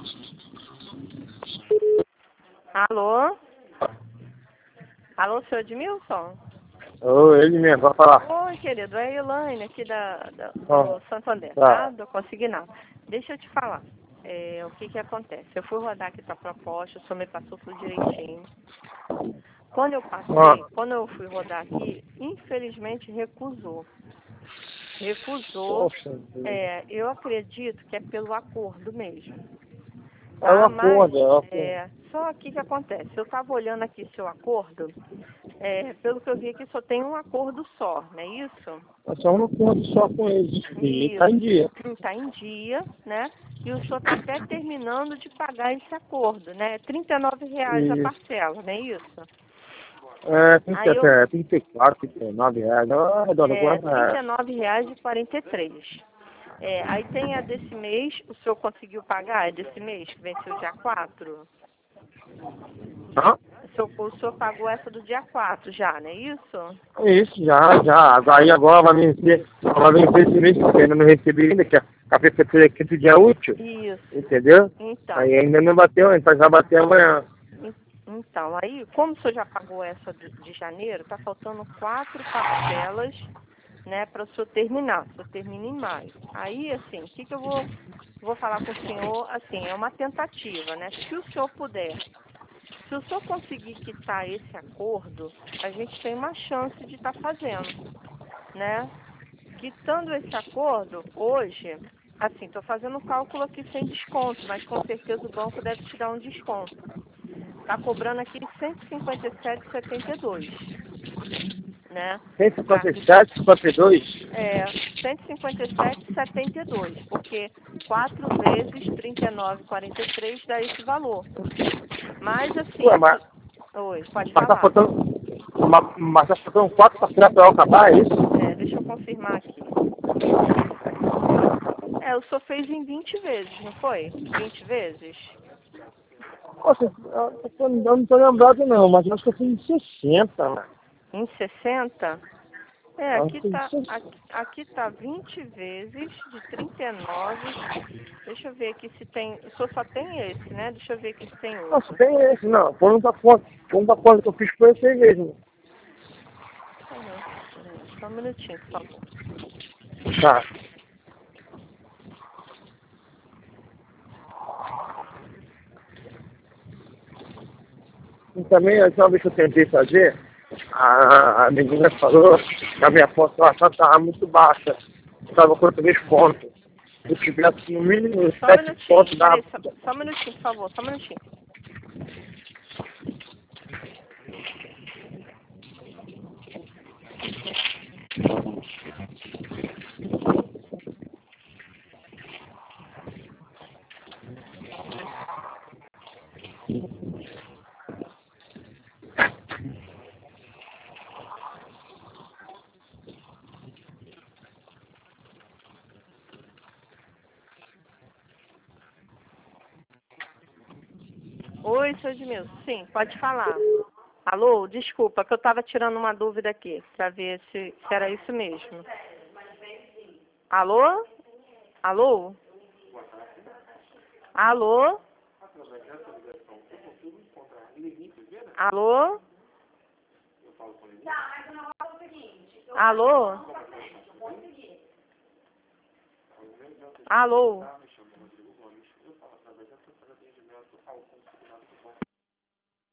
Alô? Alô, senhor Edmilson? Oi, ele mesmo, vai falar. Oi, querido, é a Elaine aqui do Ah, Santander, tá. tá? Do Consignado. Deixa eu te falar, o que que acontece. Eu fui rodar aqui tua proposta, o senhor me passou tudo direitinho. Quando eu passei, quando eu fui rodar aqui, infelizmente recusou. Recusou, Poxa, eu acredito que é pelo acordo mesmo. é um Tá, mas acordo, é um acordo. só que acontece, eu estava olhando aqui seu acordo, pelo que eu vi aqui só tem um acordo só, não é isso? É só um acordo só com eles. E tá em dia. Está em dia, né? E o senhor está até terminando de pagar esse acordo, né? R$ 39 a E parcela, não é isso? é Aí 34, R$ 39. Eu arredondo quanto é? R$ 39,43. Aí tem a desse mês, o senhor conseguiu pagar? É desse mês, que venceu dia 4? Hã? O senhor pagou essa do dia 4 já, não é isso? Isso, já. Aí agora vai vencer esse mês, porque ainda não recebi ainda, que a prefeitura aqui do dia útil. Isso. Entendeu? Então, Aí ainda não bateu, a gente vai bater amanhã. então, aí, como o senhor já pagou essa de janeiro, tá faltando 4 parcelas, né, para o senhor terminar. O senhor termina em maio. Aí, assim, o que que eu vou falar com o senhor? Assim, é uma tentativa, né? Se o senhor puder, se o senhor conseguir quitar esse acordo, a gente tem uma chance de estar fazendo, né? Quitando esse acordo, hoje, assim, estou fazendo um cálculo aqui sem desconto, mas com certeza o banco deve te dar um desconto. Está cobrando aqui 157,72, né? 157, 52? 157,72, porque 4 vezes 39,43 dá esse valor. Mas Ué, assim, oi, pode mas tá falar. faltando. Mas tá faltando 4 parcelas pra eu acabar, é isso? Deixa eu confirmar aqui. O senhor fez em 20 vezes, não foi? 20 vezes? Poxa, eu não tô lembrado não, mas eu acho que eu fui em 60, mano. Em 60? Acho que foi em 60. Aqui tá 20 vezes de 39. Deixa eu ver aqui se tem. O senhor só tem esse, né? Deixa eu ver aqui se tem Nossa, outro. tem esse, não. Foi um da conta que eu fiz foi esse aí mesmo. Só um minutinho, por favor. Tá. E também, a última vez que eu tentei fazer, a menina falou que a minha pontuação estava muito baixa. Estava com 3 pontos. Se eu tivesse no mínimo Só um 7 pontos, minutinho. dava. Peraí, só um minutinho, por favor. Só um minutinho. Oi, seu Edmilson. Sim, pode falar. Alô, desculpa, que eu estava tirando uma dúvida aqui, para ver se era isso mesmo. Alô? Alô? Alô? Alô? Alô? Alô?